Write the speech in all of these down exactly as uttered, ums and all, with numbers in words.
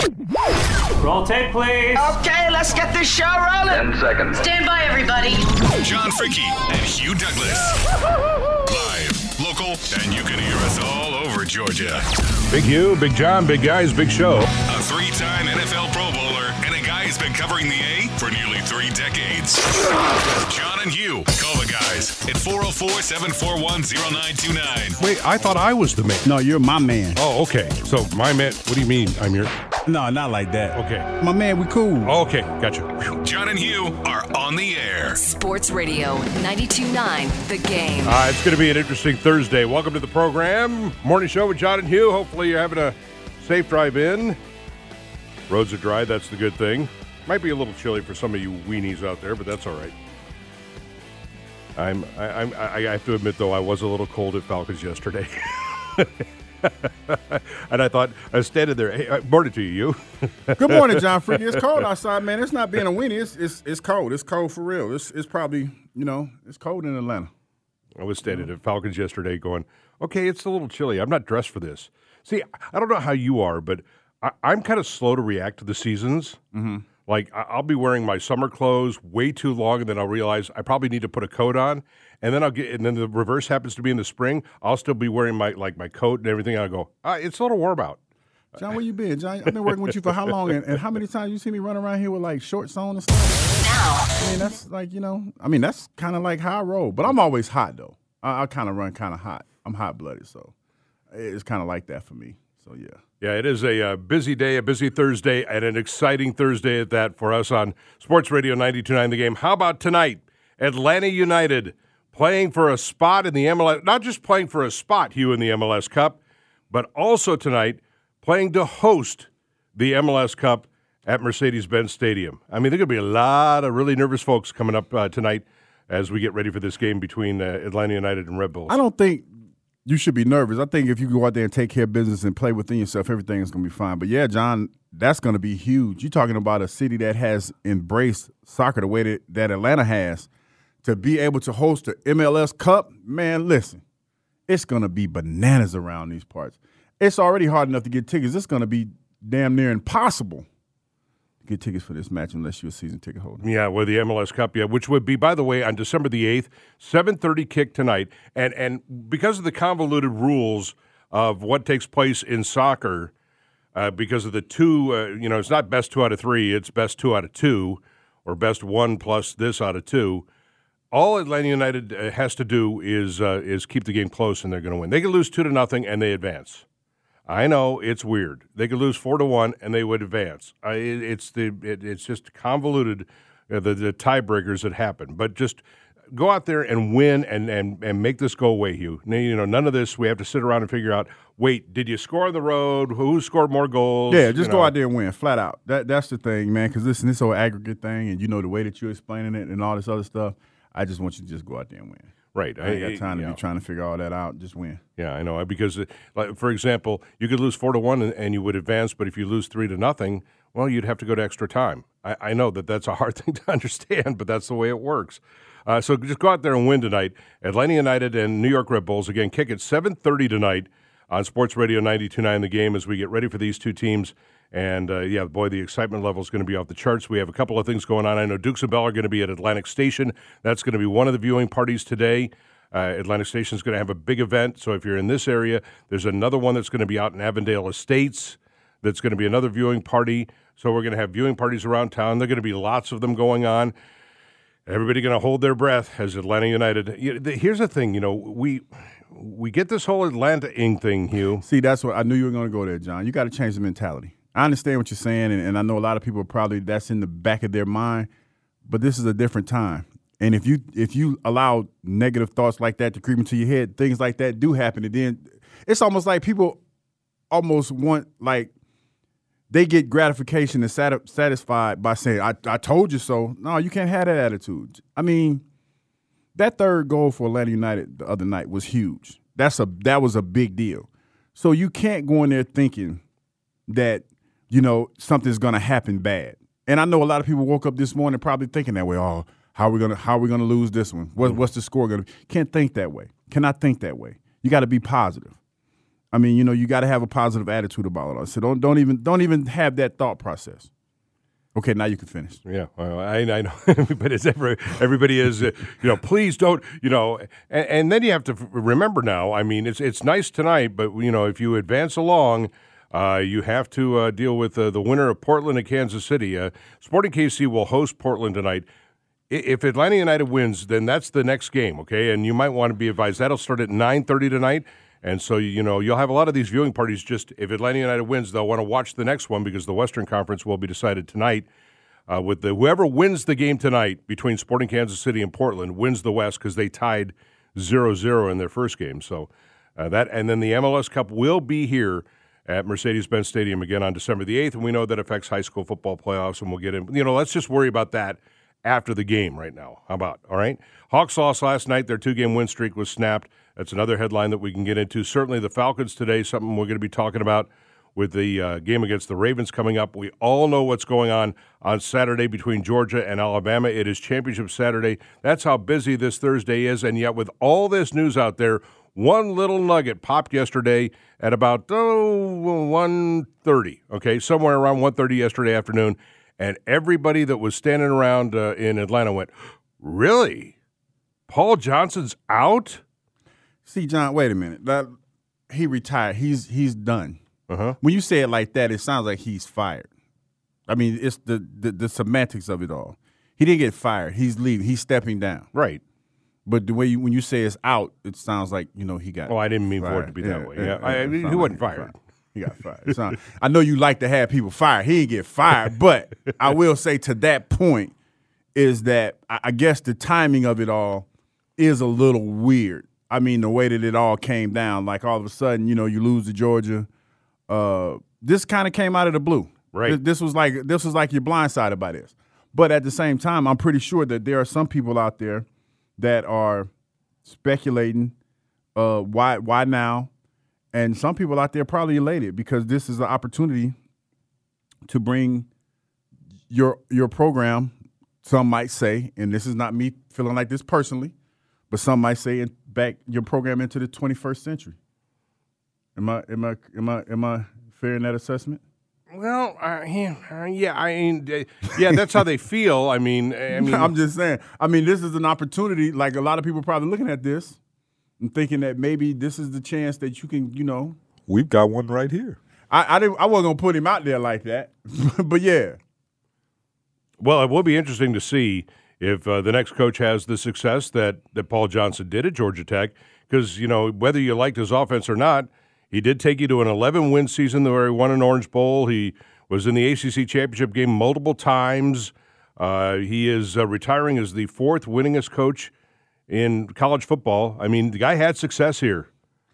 Roll tape, please. Okay, let's get this show rolling. Ten seconds. Stand by, everybody. John Fricke and Hugh Douglas. Live, local, and you can hear us all over Georgia. Big Hugh, Big John, big guys, big show. A three-time N F L Pro Bowler and a guy who's been covering the A for nearly three decades. John and Hugh. Call the guys at four oh four, seven four one, oh nine two nine. Wait, I thought I was the man. No, you're my man. Oh, okay. So my man, what do you mean I'm your? No, not like that. Okay. My man, we cool. Oh, okay, gotcha. John and Hugh are on the air. Sports Radio ninety-two point nine, The Game. Uh, it's going to be an interesting Thursday. Welcome to the program. Morning show with John and Hugh. Hopefully you're having a safe drive in. Roads are dry. That's the good thing. Might be a little chilly for some of you weenies out there, but that's all right. I'm, I, I'm, I have to admit, though, I was a little cold at Falcons yesterday. And I thought, I was standing there. Hey, morning to you, you. Good morning, John Fricke. It's cold outside, man. It's not being a weenie. It's, it's, it's cold. It's cold for real. It's, it's probably, you know, it's cold in Atlanta. I was standing at Falcons yesterday going, okay, it's a little chilly. I'm not dressed for this. See, I don't know how you are, but I, I'm kind of slow to react to the seasons. Mm-hmm. Like, I'll be wearing my summer clothes way too long, and then I'll realize I probably need to put a coat on. And then I'll get, and then the reverse happens to be in the spring. I'll still be wearing my like my coat and everything. And I'll go, ah, it's a little warm out. John, where you been? John, I've been working with you for how long? And, and how many times you see me run around here with like shorts on and stuff? Now. I mean, that's like, you know, I mean, that's kind of like how I roll. But I'm always hot, though. I, I kind of run kind of hot. I'm hot-blooded, so it's kind of like that for me. So, yeah. Yeah, it is a uh, busy day, a busy Thursday, and an exciting Thursday at that for us on Sports Radio ninety-two point nine The Game. How about tonight? Atlanta United playing for a spot in the M L S, not just playing for a spot, Hugh, in the M L S Cup, but also tonight playing to host the M L S Cup at Mercedes-Benz Stadium. I mean, there could be a lot of really nervous folks coming up uh, tonight as we get ready for this game between uh, Atlanta United and Red Bulls. I don't think you should be nervous. I think if you go out there and take care of business and play within yourself, everything is going to be fine. But, yeah, John, that's going to be huge. You're talking about a city that has embraced soccer the way that, that Atlanta has. To be able to host the M L S Cup, man, listen, it's going to be bananas around these parts. It's already hard enough to get tickets. It's going to be damn near impossible to get tickets for this match unless you're a season ticket holder. Yeah, with the M L S Cup, yeah, which would be, by the way, on December the eighth, seven thirty kick tonight. And and because of the convoluted rules of what takes place in soccer, uh, because of the two, uh, you know, it's not best two out of three, it's best two out of two, or best one plus this out of two. All Atlanta United uh, has to do is uh, is keep the game close, and they're going to win. They could lose two to nothing, and they advance. I know it's weird. They could lose four to one, and they would advance. Uh, it, it's the it, it's just convoluted, uh, the the tiebreakers that happen. But just go out there and win, and and and make this go away, Hugh. Now, you know, none of this. We have to sit around and figure out. Wait, did you score on the road? Who scored more goals? Yeah, just you go know. out there and win, flat out. That that's the thing, man. Because listen, this whole aggregate thing, and you know the way that you're explaining it, and all this other stuff. I just want you to just go out there and win. Right. I ain't got time to yeah. be trying to figure all that out. Just win. Yeah, I know. Because, like, for example, you could lose four to one and, and you would advance, but if you lose three to nothing, well, you'd have to go to extra time. I, I know that that's a hard thing to understand, but that's the way it works. Uh, so just go out there and win tonight. Atlanta United and New York Red Bulls, again, kick at seven thirty tonight on Sports Radio ninety-two point nine The Game as we get ready for these two teams. And, uh, yeah, boy, the excitement level is going to be off the charts. We have a couple of things going on. I know Dukes and Bell are going to be at Atlantic Station. That's going to be one of the viewing parties today. Uh, Atlantic Station is going to have a big event. So if you're in this area, there's another one that's going to be out in Avondale Estates that's going to be another viewing party. So we're going to have viewing parties around town. There are going to be lots of them going on. Everybody going to hold their breath as Atlanta United. Here's the thing, you know, we we get this whole Atlanta-ing thing, Hugh. See, that's what I knew you were going to go there, John. You got to change the mentality. I understand what you're saying, and, and I know a lot of people probably that's in the back of their mind, but this is a different time. And if you if you allow negative thoughts like that to creep into your head, things like that do happen. And then it's almost like people almost want, like, they get gratification and sat- satisfied by saying, I, I told you so. No, you can't have that attitude. I mean, that third goal for Atlanta United the other night was huge. That's a That was a big deal. So you can't go in there thinking that, you know, something's going to happen bad. And I know a lot of people woke up this morning probably thinking that way. Oh, how are we going to how are we going to lose this one? What, what's the score going to be? Can't think that way. Cannot think that way. You got to be positive. I mean, you know, you got to have a positive attitude about it all. So don't don't even don't even have that thought process. Okay, now you can finish. Yeah, well, I, I know, but it's every, everybody is, uh, you know, please don't, you know, and, and then you have to f- remember now, I mean, it's it's nice tonight, but, you know, if you advance along, uh, you have to uh, deal with uh, the winner of Portland and Kansas City. Uh, Sporting K C will host Portland tonight. I- If Atlanta United wins, then that's the next game, okay? And you might want to be advised, that'll start at nine thirty tonight. And so, you know, you'll have a lot of these viewing parties just, if Atlanta United wins, they'll want to watch the next one because the Western Conference will be decided tonight. Uh, with the whoever wins the game tonight between Sporting Kansas City and Portland wins the West because they tied zero zero in their first game. So uh, that, and then the M L S Cup will be here at Mercedes-Benz Stadium again on December the eighth, and we know that affects high school football playoffs, and we'll get in. You know, let's just worry about that after the game right now. How about, all right? Hawks lost last night. Their two-game win streak was snapped. That's another headline that we can get into. Certainly the Falcons today, something we're going to be talking about with the uh, game against the Ravens coming up. We all know what's going on on Saturday between Georgia and Alabama. It is Championship Saturday. That's how busy this Thursday is, and yet with all this news out there, one little nugget popped yesterday at about oh, one thirty, okay, somewhere around one thirty yesterday afternoon, and everybody that was standing around uh, in Atlanta went, really? Paul Johnson's out? See, John, wait a minute. That, he retired. He's he's done. Uh-huh. When you say it like that, it sounds like he's fired. I mean, it's the, the, the semantics of it all. He didn't get fired. He's leaving. He's stepping down. Right. But the way you, when you say it's out, it sounds like, you know, he got Oh, I didn't mean fired. for it to be that Yeah, way. yeah, Yeah, yeah, I, it he sounds wasn't like fired. He got fired. It sound- I know you like to have people fired. He didn't get fired. But I will say to that point is that I, I guess the timing of it all is a little weird. I mean, the way that it all came down, like all of a sudden, you know, you lose to Georgia. Uh, this kind of came out of the blue. Right. This, this was like this was like you're blindsided by this. But at the same time, I'm pretty sure that there are some people out there that are speculating uh, why why now, and some people out there probably elated because this is an opportunity to bring your your program. Some might say, and this is not me feeling like this personally, but some might say back your program into the twenty-first century. Am I am I am I am I fair in that assessment? Well, uh, yeah, yeah, I mean, uh, yeah, that's how they feel. I mean, I mean, I'm just saying. I mean, this is an opportunity. Like a lot of people probably looking at this and thinking that maybe this is the chance that you can, you know. We've got one right here. I I, didn't, I wasn't gonna put him out there like that, but yeah. Well, it will be interesting to see if uh, the next coach has the success that, that Paul Johnson did at Georgia Tech, because, you know, whether you liked his offense or not, he did take you to an eleven-win season where he won an Orange Bowl. He was in the A C C championship game multiple times. Uh, he is uh, retiring as the fourth winningest coach in college football. I mean, the guy had success here.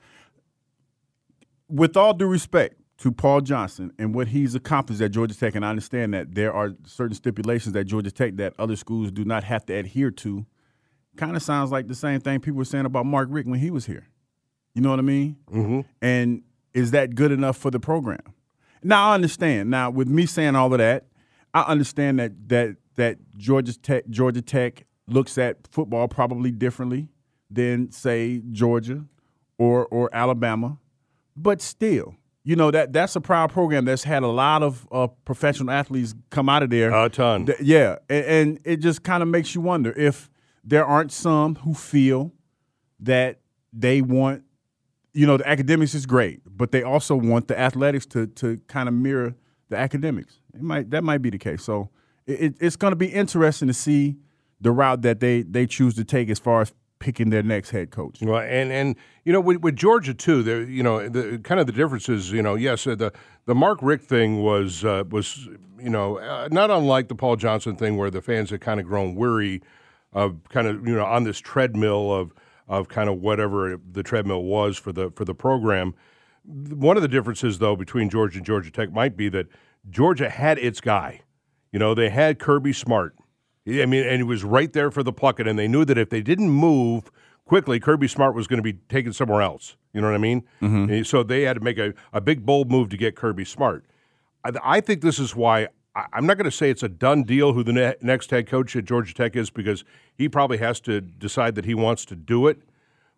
With all due respect to Paul Johnson and what he's accomplished at Georgia Tech, and I understand that there are certain stipulations at Georgia Tech that other schools do not have to adhere to, kind of sounds like the same thing people were saying about Mark Richt when he was here. You know what I mean? Mm-hmm. And is that good enough for the program? Now, I understand. Now, with me saying all of that, I understand that that that Georgia Tech Georgia Tech looks at football probably differently than, say, Georgia or or Alabama. But still, you know, that that's a proud program that's had a lot of uh, professional athletes come out of there. A ton. Th- yeah, and, and it just kind of makes you wonder if there aren't some who feel that they want, you know, the academics is great, but they also want the athletics to to kind of mirror the academics. It might that might be the case. So it, it's going to be interesting to see the route that they they choose to take as far as picking their next head coach. Well, and and you know, with, with Georgia too, there, you know, the kind of the difference is, you know, yes, uh, the the Mark Richt thing was uh, was you know uh, not unlike the Paul Johnson thing, where the fans had kind of grown weary of kind of, you know, on this treadmill of of kind of whatever the treadmill was for the for the program. One of the differences, though, between Georgia and Georgia Tech might be that Georgia had its guy. You know, they had Kirby Smart. I mean, and he was right there for the plucking, and they knew that if they didn't move quickly, Kirby Smart was going to be taken somewhere else. You know what I mean? Mm-hmm. So they had to make a, a big, bold move to get Kirby Smart. I, I think this is why I, I'm not going to say it's a done deal who the ne- next head coach at Georgia Tech is, because he probably has to decide that he wants to do it.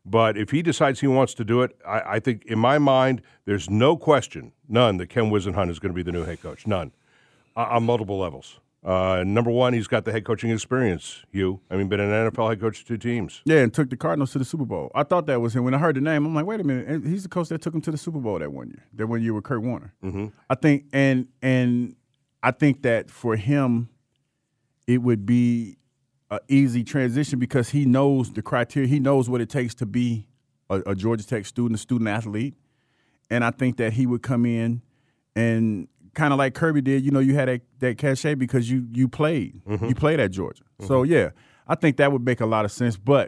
But if he decides he wants to do it, I, I think in my mind, there's no question, none, that Ken Whisenhunt is going to be the new head coach. None. Uh, on multiple levels. Uh, number one, he's got the head coaching experience, Hugh. I mean, been an N F L head coach for two teams. Yeah, and took the Cardinals to the Super Bowl. I thought that was him. When I heard the name, I'm like, wait a minute. And he's the coach that took him to the Super Bowl that one year. That one year with Kurt Warner. Mm-hmm. I think, and and I think that for him, it would be an easy transition because he knows the criteria. He knows what it takes to be a, a Georgia Tech student, a student athlete. And I think that he would come in and kind of like Kirby did, you know, you had that, that cachet because you you played. Mm-hmm. You played at Georgia. Mm-hmm. So, yeah, I think that would make a lot of sense. But,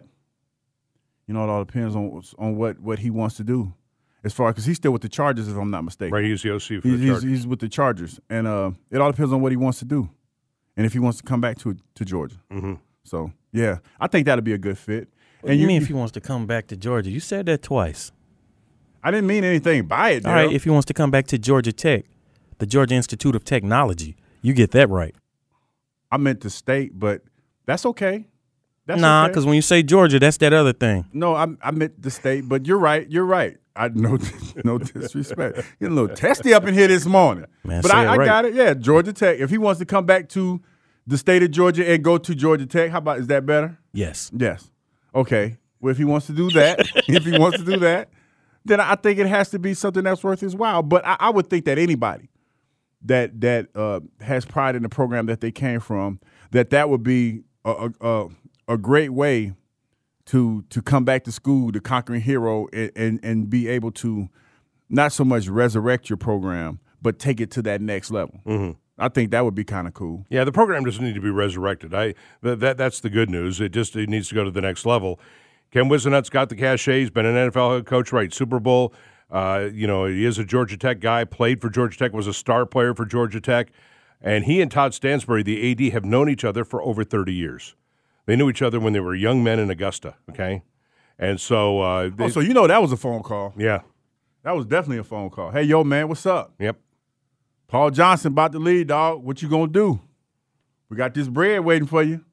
you know, it all depends on on what, what he wants to do as far – because he's still with the Chargers, if I'm not mistaken. Right, he's the O C for he's, the Chargers. He's, he's with the Chargers. And uh, it all depends on what he wants to do and if he wants to come back to to Georgia. Mm-hmm. So, yeah, I think that would be a good fit. What and do you, you mean if he wants to come back to Georgia? You said that twice. I didn't mean anything by it, All right, if he wants to come back to Georgia Tech, the Georgia Institute of Technology. You get that right. I meant the state, but that's okay. That's nah, because okay. when you say Georgia, that's that other thing. No, I, I meant the state, but you're right. You're right. I no no disrespect. You're a little testy up in here this morning. Man, but I, I right. got it. Yeah, Georgia Tech. If he wants to come back to the state of Georgia and go to Georgia Tech, how about, is that better? Yes. Yes. Okay. Well, if he wants to do that, if he wants to do that, then I think it has to be something that's worth his while. But I, I would think that anybody that that uh, has pride in the program that they came from, that that would be a, a, a great way to to come back to school, the conquering hero, and, and, and be able to not so much resurrect your program, but take it to that next level. Mm-hmm. I think that would be kind of cool. Yeah, the program doesn't need to be resurrected. I that, that That's the good news. It just it needs to go to the next level. Ken Whisenhunt's got the cachet. He's been an N F L head coach, right? Super Bowl. Uh, you know, he is a Georgia Tech guy, played for Georgia Tech, was a star player for Georgia Tech. And he and Todd Stansbury, the A D, have known each other for over thirty years. They knew each other when they were young men in Augusta, okay? And so uh, – Oh, so you know that was a phone call. Yeah. That was definitely a phone call. Hey, yo, man, what's up? Yep. Paul Johnson about to lead, dog. What you going to do? We got this bread waiting for you.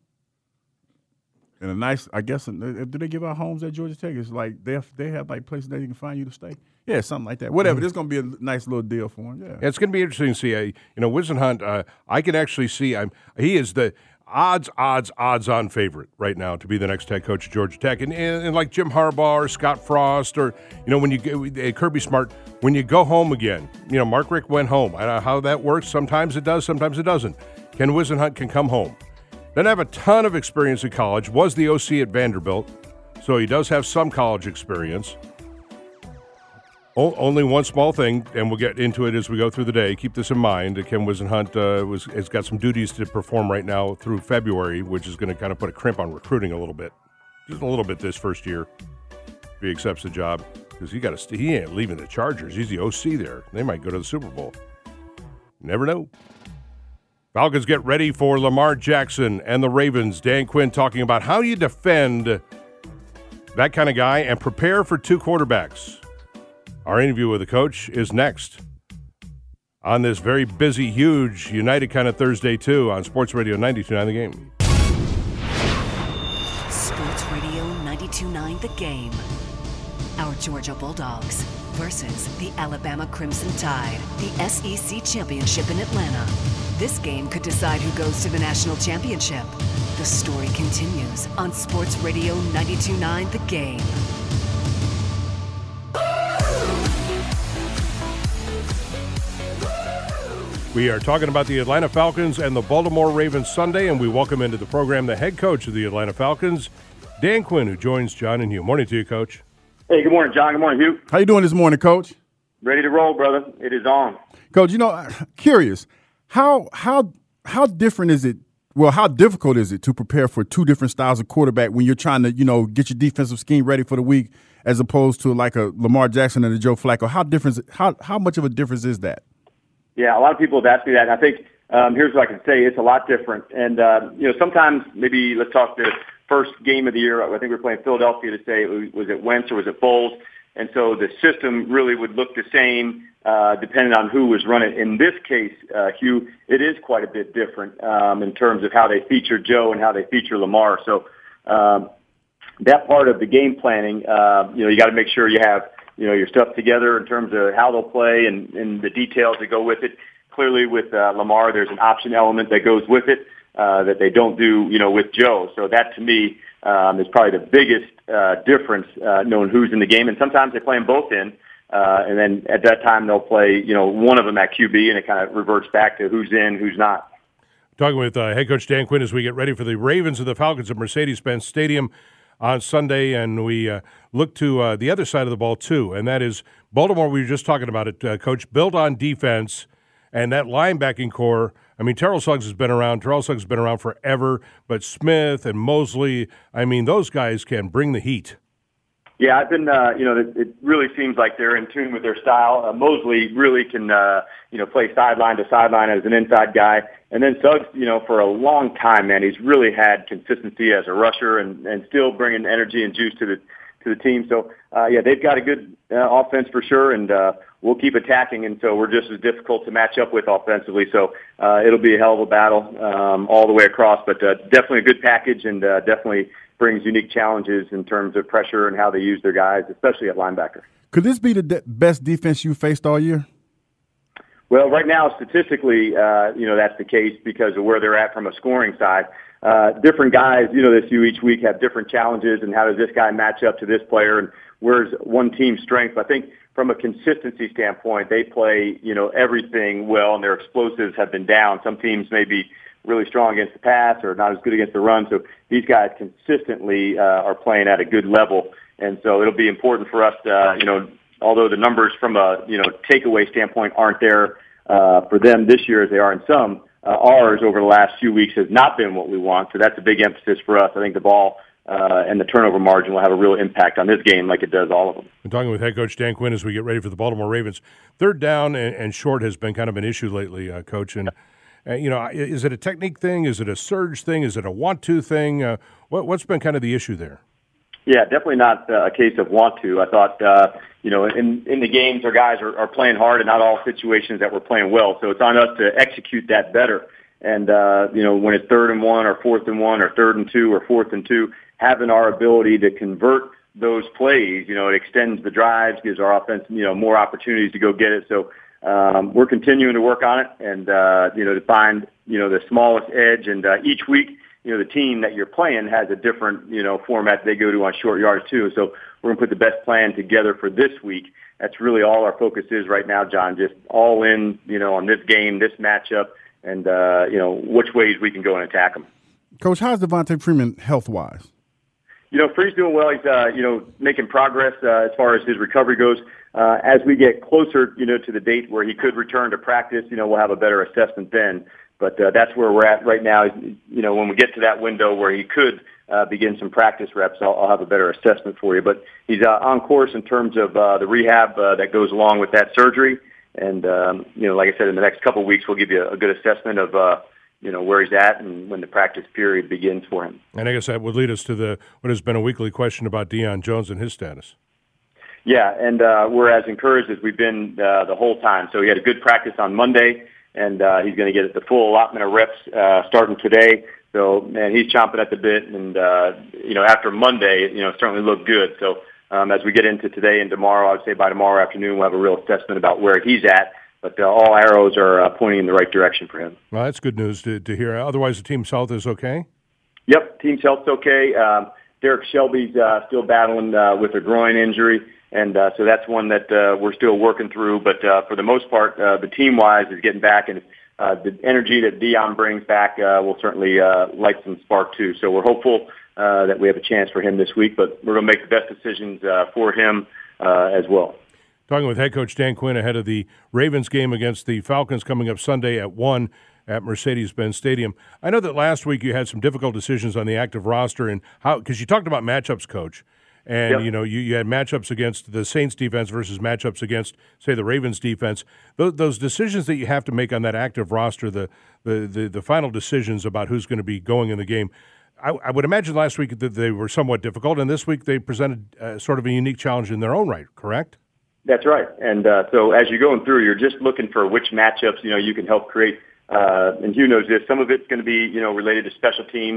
And a nice, I guess, do they give out homes at Georgia Tech? It's like they have, they have like places that you can find you to stay. Yeah, something like that. Whatever. Mm-hmm. This is going to be a nice little deal for him. Yeah, yeah it's going to be interesting to see. Uh, you know, Whisenhunt, uh, I can actually see. I'm. He is the odds, odds, odds-on favorite right now to be the next head coach of Georgia Tech. And, and, and like Jim Harbaugh or Scott Frost or you know when you uh, Kirby Smart, when you go home again. You know, Mark Richt went home. I don't know how that works. Sometimes it does. Sometimes it doesn't. Ken Whisenhunt can come home. Doesn't have a ton of experience in college. Was the O C at Vanderbilt, so he does have some college experience. O- only one small thing, and we'll get into it as we go through the day. Keep this in mind. Ken Whisenhunt uh, was, has got some duties to perform right now through February, which is going to kind of put a crimp on recruiting a little bit. Just a little bit this first year, if he accepts the job. Because he, got st- he ain't leaving the Chargers. He's the O C there. They might go to the Super Bowl. Never know. Falcons get ready for Lamar Jackson and the Ravens. Dan Quinn talking about how you defend that kind of guy and prepare for two quarterbacks. Our interview with the coach is next on this very busy, huge, United kind of Thursday, too, on Sports Radio ninety-two point nine The Game. Sports Radio ninety-two point nine The Game. Our Georgia Bulldogs versus the Alabama Crimson Tide. The S E C Championship in Atlanta. This game could decide who goes to the national championship. The story continues on Sports Radio ninety-two point nine The Game. We are talking about the Atlanta Falcons and the Baltimore Ravens Sunday, and we welcome into the program the head coach of the Atlanta Falcons, Dan Quinn, who joins John and Hugh. Morning to you, Coach. Hey, good morning, John. Good morning, Hugh. How you doing this morning, Coach? Ready to roll, brother. It is on. Coach, you know, curious, how how how different is it? Well, how difficult is it to prepare for two different styles of quarterback when you're trying to, you know, get your defensive scheme ready for the week, as opposed to like a Lamar Jackson and a Joe Flacco? How different? How how much of a difference is that? Yeah, a lot of people have asked me that. And I think um, here's what I can say: it's a lot different. And uh, you know, sometimes maybe let's talk the first game of the year. I think we were playing Philadelphia today. Was it Wentz or was it Foles? And so the system really would look the same uh, depending on who was running. In this case, uh, Hugh, it is quite a bit different um, in terms of how they feature Joe and how they feature Lamar. So um, that part of the game planning, uh, you know, you got to make sure you have, you know, your stuff together in terms of how they'll play and, and the details that go with it. Clearly with uh, Lamar, there's an option element that goes with it uh, that they don't do, you know, with Joe. So that to me um, is probably the biggest uh, difference, uh, knowing who's in the game. And sometimes they play them both in, uh, and then at that time they'll play, you know, one of them at Q B, and it kind of reverts back to who's in, who's not. Talking with uh, head coach Dan Quinn as we get ready for the Ravens and the Falcons at Mercedes-Benz Stadium on Sunday, and we uh, look to uh, the other side of the ball too, and that is Baltimore. We were just talking about it, uh, Coach. Build on defense. And that linebacking core, I mean, Terrell Suggs has been around. Terrell Suggs has been around forever. But Smith and Mosley, I mean, those guys can bring the heat. Yeah, I've been, uh, you know, it, it really seems like they're in tune with their style. Uh, Mosley really can, uh, you know, play sideline to sideline as an inside guy. And then Suggs, you know, for a long time, man, he's really had consistency as a rusher and, and still bringing energy and juice to the to the team. So, uh, yeah, they've got a good uh, offense for sure, and uh, we'll keep attacking, and so we're just as difficult to match up with offensively. So uh, it'll be a hell of a battle um, all the way across, but uh, definitely a good package and uh, definitely brings unique challenges in terms of pressure and how they use their guys, especially at linebacker. Could this be the de- best defense you faced all year? Well, right now, statistically, uh, you know, that's the case because of where they're at from a scoring side. Uh, different guys, you know, this you each week have different challenges, and how does this guy match up to this player, and where's one team's strength? I think from a consistency standpoint, they play, you know, everything well, and their explosives have been down. Some teams may be really strong against the pass or not as good against the run, so these guys consistently uh, are playing at a good level, and so it'll be important for us to, uh, you know, although the numbers from a, you know, takeaway standpoint aren't there uh, for them this year as they are in some, Uh, ours over the last few weeks has not been what we want, so that's a big emphasis for us. I think the ball uh, and the turnover margin will have a real impact on this game like it does all of them. I'm talking with head coach Dan Quinn as we get ready for the Baltimore Ravens. Third down and, and short has been kind of an issue lately, uh, Coach. And, uh, you know, is it a technique thing? Is it a surge thing? Is it a want-to thing? Uh, what, what's been kind of the issue there? Yeah, definitely not uh, a case of want to. I thought, uh, you know, in, in the games our guys are, are playing hard and not all situations that we're playing well. So it's on us to execute that better. And, uh, you know, when it's third and one or fourth and one or third and two or fourth and two, having our ability to convert those plays, you know, it extends the drives, gives our offense, you know, more opportunities to go get it. So um, we're continuing to work on it and, uh, you know, to find, you know, the smallest edge. And uh, each week, you know, the team that you're playing has a different, you know, format they go to on short yards too. So we're going to put the best plan together for this week. That's really all our focus is right now, John, just all in, you know, on this game, this matchup, and, uh, you know, which ways we can go and attack them. Coach, how's Devontae Freeman health-wise? You know, Free's doing well. He's, uh, you know, making progress uh, as far as his recovery goes. Uh, as we get closer, you know, to the date where he could return to practice, you know, we'll have a better assessment then. But uh, that's where we're at right now. You know, when we get to that window where he could uh, begin some practice reps, I'll, I'll have a better assessment for you. But he's uh, on course in terms of uh, the rehab uh, that goes along with that surgery. And, um, you know, like I said, in the next couple of weeks, we'll give you a, a good assessment of, uh, you know, where he's at and when the practice period begins for him. And I guess that would lead us to the what has been a weekly question about Deion Jones and his status. Yeah, and uh, we're as encouraged as we've been uh, the whole time. So he had a good practice on Monday, and uh, he's going to get the full allotment of reps uh, starting today. So, man, he's chomping at the bit. And, uh, you know, after Monday, you know, it certainly looked good. So um, as we get into today and tomorrow, I would say by tomorrow afternoon, we'll have a real assessment about where he's at. But uh, all arrows are uh, pointing in the right direction for him. Well, that's good news to, to hear. Otherwise, the team's health is okay? Yep, team's health's okay. Um, Derek Shelby's uh, still battling uh, with a groin injury. And uh, so that's one that uh, we're still working through. But uh, for the most part, uh, the team-wise is getting back. And uh, the energy that Deion brings back uh, will certainly uh, light some spark, too. So we're hopeful uh, that we have a chance for him this week. But we're going to make the best decisions uh, for him uh, as well. Talking with head coach Dan Quinn ahead of the Ravens game against the Falcons coming up Sunday at one at Mercedes-Benz Stadium. I know that last week you had some difficult decisions on the active roster and how, because you talked about matchups, Coach. And, yep. you know, you, you had matchups against the Saints defense versus matchups against, say, the Ravens defense. Those, those decisions that you have to make on that active roster, the the, the, the final decisions about who's going to be going in the game, I, I would imagine last week that they were somewhat difficult, and this week they presented uh, sort of a unique challenge in their own right, correct? That's right. And uh, so as you're going through, you're just looking for which matchups, you know, you can help create. Uh, and Hugh knows this. Some of it's going to be, you know, related to special teams.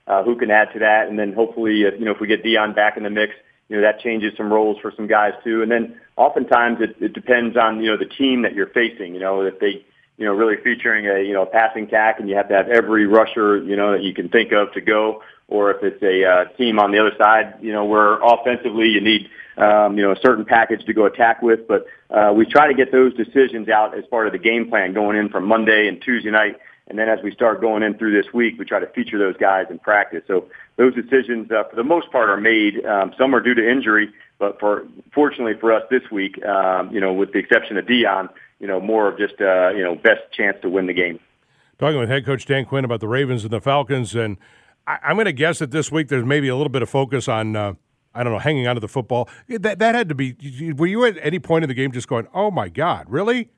uh, who can add to that. And then hopefully, uh, you know, if we get Dion back in the mix, you know, that changes some roles for some guys too. And then oftentimes it, it depends on, you know, the team that you're facing. You know, if they, you know, really featuring a, you know, passing tack and you have to have every rusher, you know, that you can think of to go, or if it's a uh, team on the other side, you know, where offensively you need, um, you know, a certain package to go attack with. But uh, we try to get those decisions out as part of the game plan going in from Monday and Tuesday night. And then as we start going in through this week, we try to feature those guys in practice. So those decisions, uh, for the most part, are made. Um, some are due to injury, but for fortunately for us this week, um, you know, with the exception of Dion, you know, more of just, uh, you know, best chance to win the game. Talking with head coach Dan Quinn about the Ravens and the Falcons, and I, I'm going to guess that this week there's maybe a little bit of focus on, uh, I don't know, hanging on to the football. That, that had to be – were you at any point in the game just going, oh, my God, really?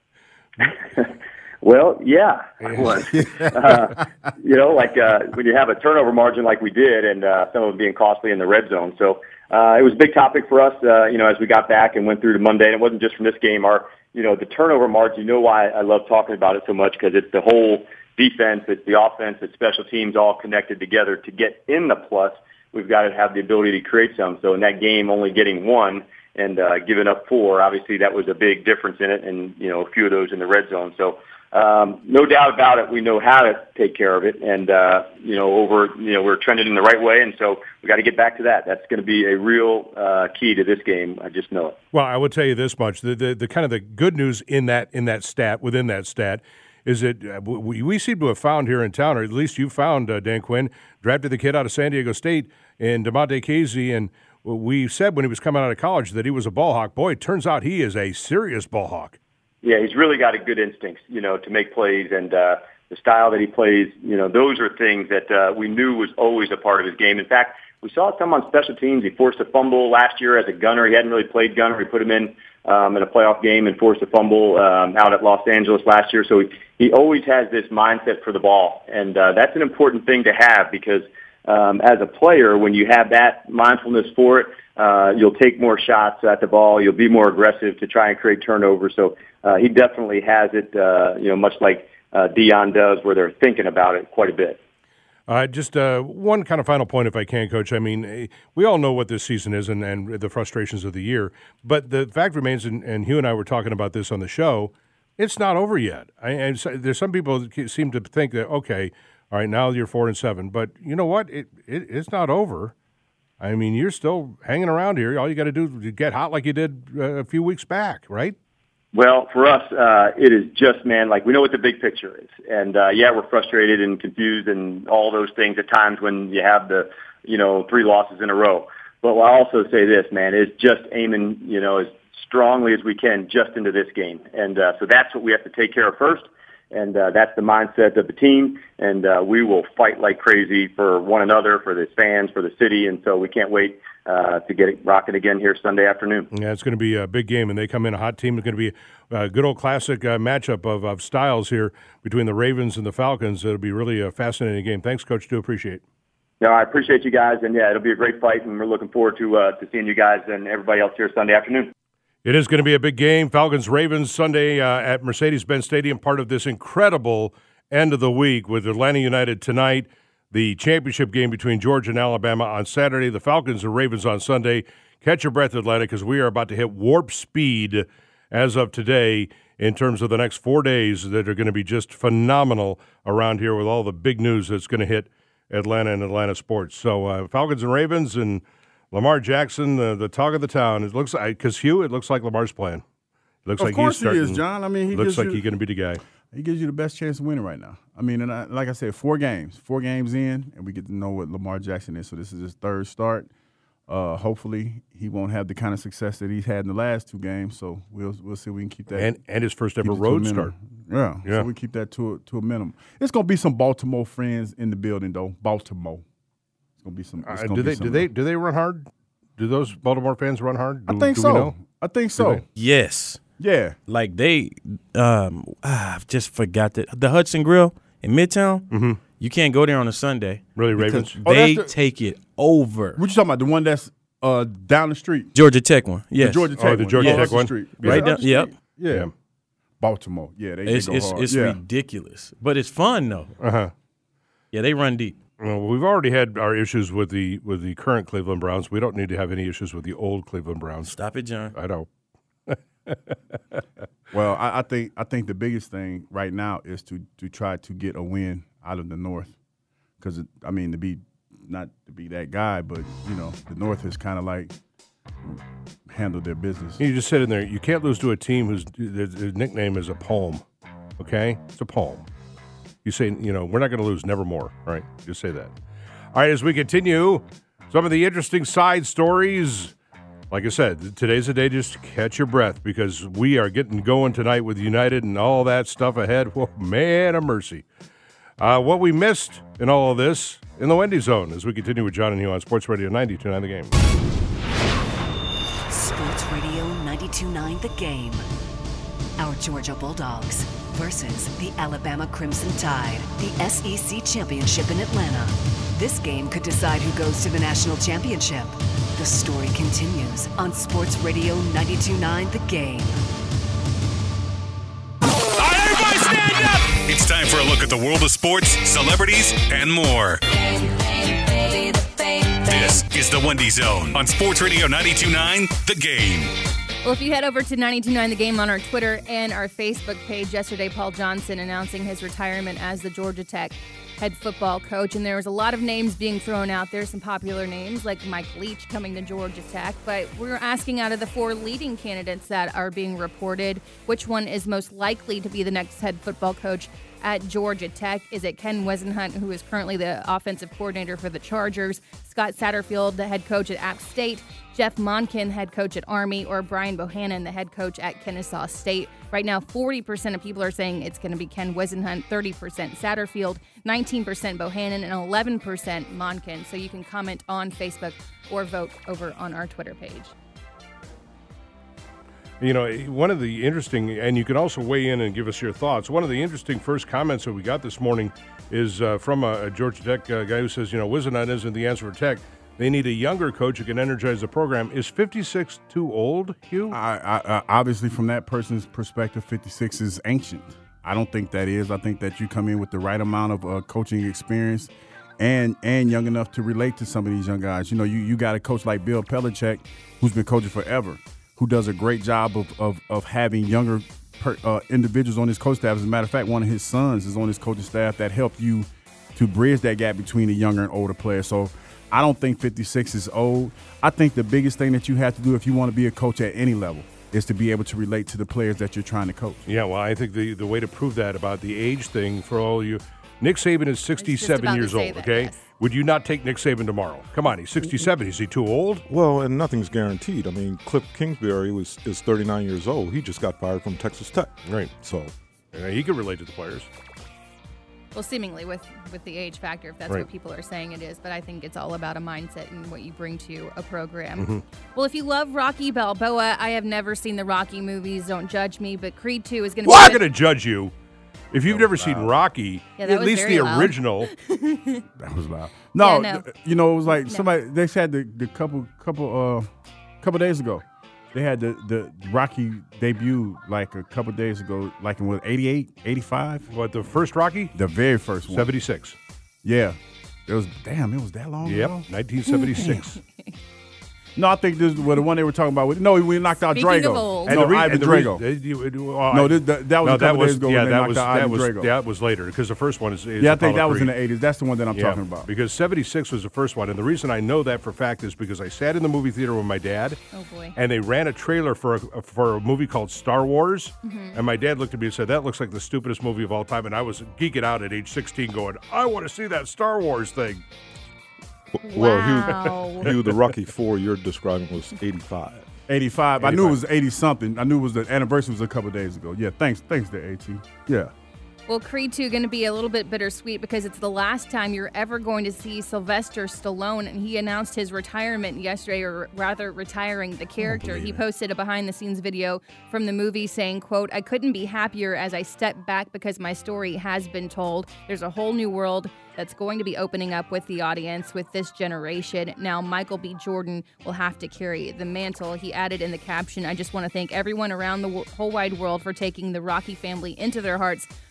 Well, yeah, I was. uh, you know, like uh, when you have a turnover margin like we did, and uh, some of them being costly in the red zone. So uh, it was a big topic for us, uh, you know, as we got back and went through to Monday. And it wasn't just from this game. Our, you know, the turnover margin, you know why I love talking about it so much, because it's the whole defense, it's the offense, it's special teams all connected together. To get in the plus, we've got to have the ability to create some. So in that game, only getting one and uh, giving up four, obviously that was a big difference in it, and, you know, a few of those in the red zone. So Um, no doubt about it, we know how to take care of it, and uh, you know, over you know, we're trending in the right way, and so we got to get back to that. That's going to be a real uh, key to this game. I just know it. Well, I would tell you this much: the, the the kind of the good news in that in that stat within that stat is that uh, we, we seem to have found here in town, or at least you found, uh, Dan Quinn, drafted the kid out of San Diego State in DeMonte Casey, and we said when he was coming out of college that he was a ball hawk. Boy, it turns out he is a serious ball hawk. Yeah, he's really got a good instincts, you know, to make plays, and uh, the style that he plays, you know, those are things that uh, we knew was always a part of his game. In fact, we saw some on special teams. He forced a fumble last year as a gunner. He hadn't really played gunner. We put him in um, in a playoff game and forced a fumble um, out at Los Angeles last year. So he, he always has this mindset for the ball, and uh, that's an important thing to have, because um, as a player, when you have that mindfulness for it, uh, you'll take more shots at the ball. You'll be more aggressive to try and create turnovers. So uh, he definitely has it, uh, you know, much like uh, Dion does, where they're thinking about it quite a bit. Uh, just uh, one kind of final point, if I can, Coach. I mean, we all know what this season is and, and the frustrations of the year. But the fact remains, and, and Hugh and I were talking about this on the show, it's not over yet. I, and so, there's some people that seem to think that, okay, all right, now you're four and seven. But you know what? It, it It's not over. I mean, you're still hanging around here. All you got to do is get hot like you did uh, a few weeks back, right? Well, for us, uh, it is just, man, like we know what the big picture is. And, uh, yeah, we're frustrated and confused and all those things at times when you have the, you know, three losses in a row. But I'll also say this, man, is just aiming, you know, as strongly as we can just into this game. And uh, so that's what we have to take care of first. And uh, that's the mindset of the team. And uh, we will fight like crazy for one another, for the fans, for the city. And so we can't wait uh, to get it rocking again here Sunday afternoon. Yeah, it's going to be a big game, and they come in a hot team. It's going to be a good old classic uh, matchup of, of styles here between the Ravens and the Falcons. It'll be really a fascinating game. Thanks, Coach. Do appreciate it. No, I appreciate you guys. And, yeah, it'll be a great fight, and we're looking forward to uh, to seeing you guys and everybody else here Sunday afternoon. It is going to be a big game. Falcons-Ravens Sunday uh, at Mercedes-Benz Stadium, part of this incredible end of the week with Atlanta United tonight, the championship game between Georgia and Alabama on Saturday, the Falcons and Ravens on Sunday. Catch your breath, Atlanta, because we are about to hit warp speed as of today in terms of the next four days that are going to be just phenomenal around here with all the big news that's going to hit Atlanta and Atlanta sports. So uh, Falcons and Ravens and Lamar Jackson, uh, the talk of the town. It looks like, because Hugh, it looks like Lamar's playing. It looks of like course he's starting, he is, John. I mean, he looks gives like you, he's going to be the guy. He gives you the best chance of winning right now. I mean, and I, like I said, four games, four games in, and we get to know what Lamar Jackson is. So this is his third start. Uh, hopefully, he won't have the kind of success that he's had in the last two games. So we'll we'll see if we can keep that. And and his first ever road start. Yeah, yeah. So we keep that to a, to a minimum. It's gonna be some Baltimore friends in the building, though. Baltimore. It's gonna be some. It's Uh, gonna do be they some, do they do they run hard? Do those Baltimore fans run hard? Do, I think do so. We know? I think so. Yes. Yeah. Like they, um, ah, I've just forgot that the Hudson Grill in Midtown. Mm-hmm. You can't go there on a Sunday. Really, Ravens? Oh, They that's the- take it over. What you talking about? The one that's uh, down the street. Georgia Tech one. Yes. The Georgia Tech Oh, the one. Georgia Yeah, Tech up the one? street. Right up down- the street. yep. Yeah. Yeah. Baltimore. Yeah, they, It's they go it's hard. it's yeah. ridiculous, but it's fun though. Uh huh. Yeah, they run deep. Well, we've already had our issues with the with the current Cleveland Browns. We don't need to have any issues with the old Cleveland Browns. Stop it, John. I know. Well, I, I think I think the biggest thing right now is to to try to get a win out of the North, because I mean to be not to be that guy, but you know the North is kind of like handled their business. You just sit in there. You can't lose to a team whose their, their nickname is a poem. Okay, it's a poem. You say, you know, we're not going to lose, nevermore. All right, just say that. All right, as we continue, some of the interesting side stories. Like I said, today's the day just to catch your breath, because we are getting going tonight with United and all that stuff ahead. Whoa, man of mercy. Uh, what we missed in all of this in the Wendy Zone as we continue with John and Hugh on Sports Radio ninety-two point nine The Game. Sports Radio ninety-two point nine The Game. Our Georgia Bulldogs versus the Alabama Crimson Tide, the S E C Championship in Atlanta. This game could decide who goes to the national championship. The story continues on Sports Radio ninety-two point nine The Game. All right, everybody stand up! It's time for a look at the world of sports, celebrities, and more. This is the Wendy Zone on Sports Radio ninety-two point nine The Game. Well, if you head over to ninety-two point nine The Game on our Twitter and our Facebook page, yesterday Paul Johnson announcing his retirement as the Georgia Tech head football coach, and there was a lot of names being thrown out there, some popular names like Mike Leach coming to Georgia Tech, but we're asking out of the four leading candidates that are being reported, which one is most likely to be the next head football coach at Georgia Tech? Is it Ken Whisenhunt, who is currently the offensive coordinator for the Chargers, Scott Satterfield, the head coach at App State, Jeff Monken, head coach at Army, or Brian Bohannon, the head coach at Kennesaw State? Right now, forty percent of people are saying it's going to be Ken Whisenhunt, thirty percent Satterfield, nineteen percent Bohannon, and eleven percent Monken. So you can comment on Facebook or vote over on our Twitter page. You know, one of the interesting, and you can also weigh in and give us your thoughts, one of the interesting first comments that we got this morning is uh, from a, a Georgia Tech uh, guy who says, you know, Whisenhunt isn't the answer for Tech. They need a younger coach who can energize the program. Is fifty-six too old, Hugh? I, I, I, obviously, from that person's perspective, fifty-six is ancient. I don't think that is. I think that you come in with the right amount of uh, coaching experience and and young enough to relate to some of these young guys. You know, you, you got a coach like Bill Belichick, who's been coaching forever, who does a great job of of, of having younger per, uh, individuals on his coach staff. As a matter of fact, one of his sons is on his coaching staff that help you to bridge that gap between the younger and older players. So I don't think fifty-six is old. I think the biggest thing that you have to do if you want to be a coach at any level is to be able to relate to the players that you're trying to coach. Yeah, well, I think the, the way to prove that about the age thing for all you, Nick Saban is sixty-seven years old, that, okay? yes. Would you not take Nick Saban tomorrow? Come on, he's sixty-seven. Is he too old? Well, and nothing's guaranteed. I mean, Cliff Kingsbury was is thirty-nine years old. He just got fired from Texas Tech. Right. So yeah, he can relate to the players. Well, seemingly with, with the age factor, if that's Right. what people are saying it is. But I think it's all about a mindset and what you bring to a program. Mm-hmm. Well, if you love Rocky Balboa, I have never seen the Rocky movies. Don't judge me. But Creed two is going to Well, I'm be... going to judge you. If you've never seen Rocky, Yeah, that at was least very the loud. original. That was loud. No, Yeah, no. th- you know, it was like No. somebody they said the, the couple couple uh couple days ago. They had the, the Rocky debut like a couple days ago, like in what, eighty-eight, eighty-five? What, the first Rocky? The very first one. seventy-six. Yeah. It was damn, it was that long Yep, ago? nineteen seventy-six. No, I think this is well, the one they were talking about. With, no, we knocked out Speaking Drago. of old. And the no, re- Ivan and the re- Drago. uh, you- uh, well, No, I- this, that, that was no, a couple that was days ago yeah, when they that knocked was out that Ivan was Drago. that was later because the first one is, is yeah, I think Apollo that was in Creed. the eighties. That's the one that I'm Yeah, talking about. because seventy-six was the first one, and the reason I know that for a fact is because I sat in the movie theater with my dad, Oh, boy. and they ran a trailer for a, for a movie called Star Wars, Mm-hmm. and my dad looked at me and said, "That looks like the stupidest movie of all time," and I was geeking out at age sixteen, going, "I want to see that Star Wars thing." well, Wow. Hugh, Hugh, the Rocky Four you're describing was eighty-five. eighty-five. I knew it eighty-five. was eighty something. I knew it was the anniversary was a couple days ago. Yeah, thanks, thanks to AT. Yeah. Well, Creed two going to be a little bit bittersweet because it's the last time you're ever going to see Sylvester Stallone, and he announced his retirement yesterday, or rather retiring the character. He posted a behind-the-scenes video from the movie saying, quote, "I couldn't be happier as I step back because my story has been told. There's a whole new world that's going to be opening up with the audience, with this generation. Now Michael B. Jordan will have to carry the mantle." He added in the caption, "I just want to thank everyone around the w- whole wide world for taking the Rocky family into their hearts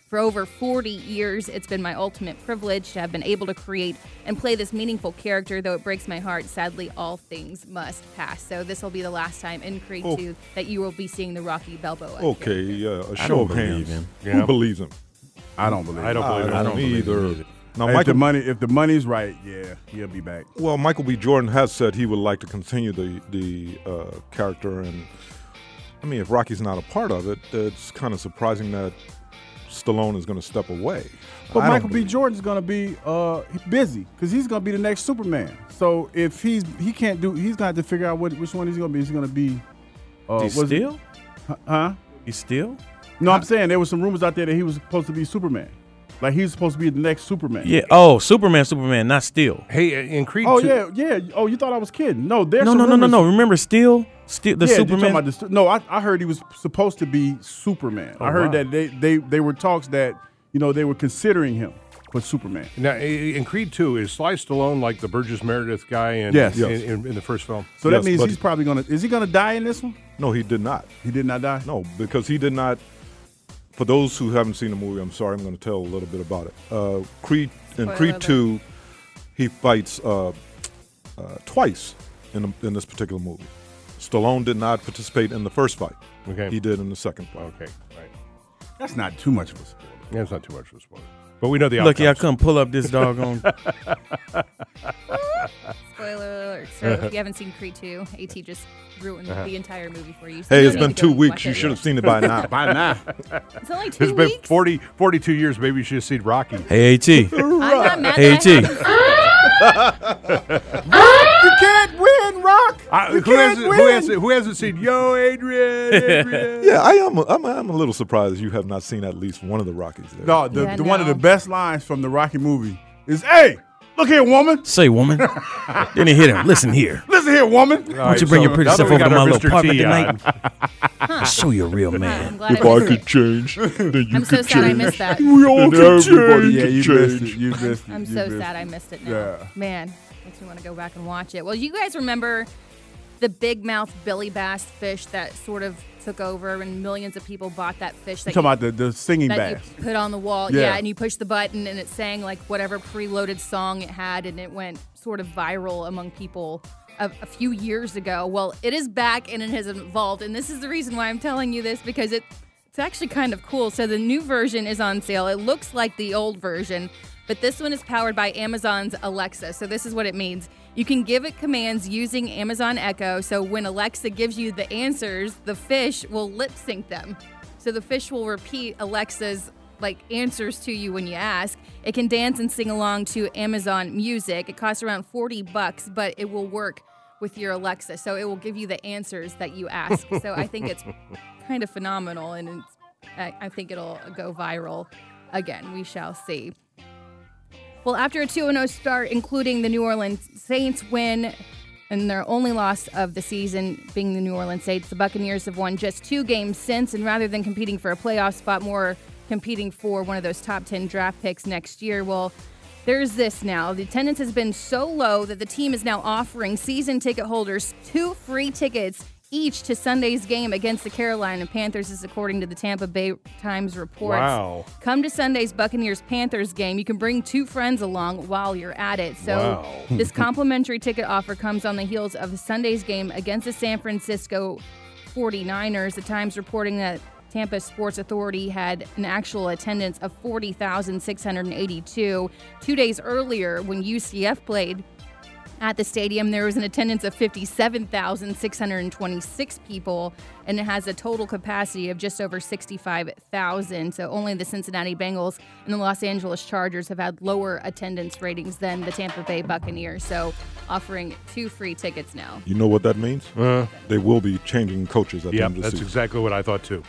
For over forty years, it's been my ultimate privilege to have been able to create and play this meaningful character, though it breaks my heart. Sadly, all things must pass. So this will be the last time in Creed Oh. two that you will be seeing the Rocky Balboa. Okay, yeah, a I show don't of believe hands. him. Yeah. Who believes him? I don't believe. I don't it. believe it. I don't believe him either. either. Now, If Michael, the money, if the money's right, yeah, he'll be back. well, Michael B. Jordan has said he would like to continue the the uh, character, and I mean, if Rocky's not a part of it, it's kind of surprising that Stallone is going to step away. But I don't Michael B. believe- Jordan's gonna be uh, busy because he's gonna be the next Superman. So if he's he can't do, he's gonna have to figure out what which one he's gonna be. He's gonna be. Uh, He's was it- still? Huh? He's still? No, I'm saying there was some rumors out there that he was supposed to be Superman. Like he was supposed to be the next Superman. Yeah. Oh, Superman, Superman, not Steel. Hey, in Creed Oh two, yeah, yeah. Oh, you thought I was kidding? No, there's No, some no, no, no, rumors- no. Remember Steel? Steel, the yeah, you're talking Superman. about the stu- no, I, I heard he was supposed to be Superman. I heard wow. that they, they they were talks that you know they were considering him for Superman. Now, in Creed two, is Sly Stallone like the Burgess Meredith guy in, Yes. in, Yes. in, in the first film? So Yes, that means but- he's probably gonna. Is he gonna die in this one? No, he did not. He did not die. No, because he did not. For those who haven't seen the movie, I'm sorry, I'm going to tell a little bit about it. Uh, Creed in Spoiler Creed alert. two, he fights uh, uh, twice in the, in this particular movie. Stallone did not participate in the first fight. Okay. He did in the second fight. Okay, right. That's not too much of a spoiler. Yeah, it's not too much of a spoiler. But we know the Lucky I outcomes. couldn't pull up this doggone. Spoiler alert. So if you haven't seen Creed two, AT just ruined the entire movie for you. So Hey, you it's don't need been to go two and weeks. watch You it. should have seen it by now. By now, It's only two It's been weeks. forty, forty-two years. Maybe you should have seen Rocky. Hey, AT. I'm not mad Hey, that I AT. haven't you can't win, Rock. I, You who, hasn't, can't who, win. hasn't, who hasn't seen Yo, Adrian? Adrian. Yeah, I am. A, I'm, a, I'm a little surprised you have not seen at least one of the Rockies there. No, the, Yeah, the one of no. the best lines from the Rocky movie is, "Hey, look here, woman. Say, woman. Didn't hit him. Listen here. Listen here, woman." All Why don't you right, bring so your pretty now that stuff we over to got my our little Mister apartment T on, tonight? I'll show you a real I'm man. glad If I I missed could it. change, then you I'm so could sad I change. missed that. We all Then can everybody- change. Yeah, you can missed it. change. You missed it. I'm You so missed sad it. I missed it now. Yeah. Man, makes me want to go back and watch it. Well, you guys remember the big mouth Billy Bass fish that sort of took over and millions of people bought that fish that You talking about the, the singing that bass? you put on the wall. Yeah. Yeah. and you push the button and it sang like whatever preloaded song it had, and it went sort of viral among people a, a few years ago. Well, it is back and it has evolved, and this is the reason why I'm telling you this, because it it's actually kind of cool. So the new version is on sale. It looks like the old version, but this one is powered by Amazon's Alexa. So this is what it means. You can give it commands using Amazon Echo. So when Alexa gives you the answers, the fish will lip sync them. So the fish will repeat Alexa's like answers to you when you ask. It can dance and sing along to Amazon Music. It costs around forty bucks, but it will work with your Alexa. So it will give you the answers that you ask. So I think it's kind of phenomenal, and it's, I, I think it'll go viral again. We shall see. Well, after a two and oh start, including the New Orleans Saints win and their only loss of the season being the New Orleans Saints, the Buccaneers have won just two games since, and rather than competing for a playoff spot, more competing for one of those top ten draft picks next year. Well, there's this now. The attendance has been so low that the team is now offering season ticket holders two free tickets each to Sunday's game against the Carolina Panthers, is according to the Tampa Bay Times reports. Wow. Come to Sunday's Buccaneers-Panthers game. You can bring two friends along while you're at it. So Wow. this complimentary ticket offer comes on the heels of Sunday's game against the San Francisco forty-niners. The Times reporting that Tampa Sports Authority had an actual attendance of forty thousand six hundred eighty-two. Two days earlier, when U C F played at the stadium, there was an attendance of fifty-seven thousand six hundred twenty-six people, and it has a total capacity of just over sixty-five thousand. So only the Cincinnati Bengals and the Los Angeles Chargers have had lower attendance ratings than the Tampa Bay Buccaneers. So offering two free tickets now. You know what that means? Uh, They will be changing coaches at the Yep, end of the that's season. exactly what I thought too.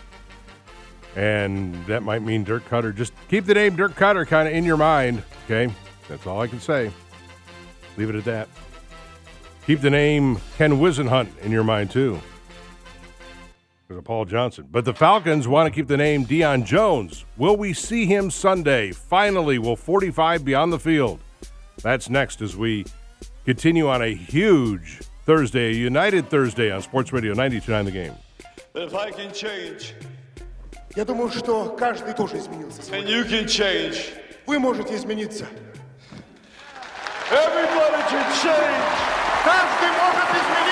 And that might mean Dirk Cutter. Just keep the name Dirk Cutter kind of in your mind, okay? That's all I can say. Leave it at that. Keep the name Ken Wisenhunt in your mind too. There's a Paul Johnson. But the Falcons want to keep the name Deion Jones. Will we see him Sunday? Finally, will forty-five be on the field? That's next as we continue on a huge Thursday, a United Thursday on Sports Radio ninety-two point nine The Game. If I can change Я думаю, что каждый тоже изменился сегодня. And you can change. Вы можете измениться. Everybody can change. Каждый может измениться.